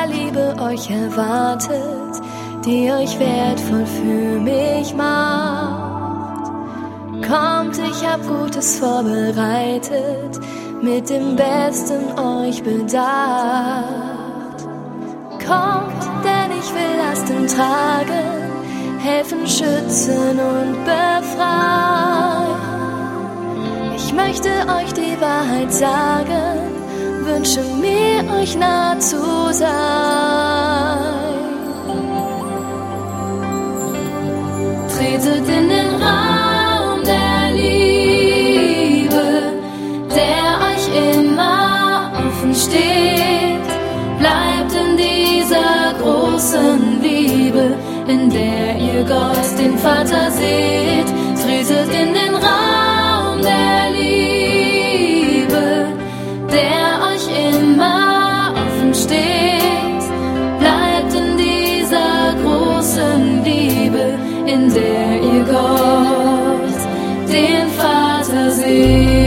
der Liebe euch erwartet, die euch wertvoll für mich macht. Kommt, ich hab Gutes vorbereitet, mit dem Besten euch bedacht. Kommt, denn ich will Lasten tragen, helfen, schützen und befreien. Ich möchte euch die Wahrheit sagen, wünsche mir, euch nah zu sein. Tretet in den Raum der Liebe, der euch immer offen steht. Bleibt in dieser großen Liebe, in der ihr Gott, den Vater, seht. Tretet in den Raum der Liebe, der euch immer offen steht. Bleibt in dieser großen Liebe, in der ihr Gott, den Vater, seht.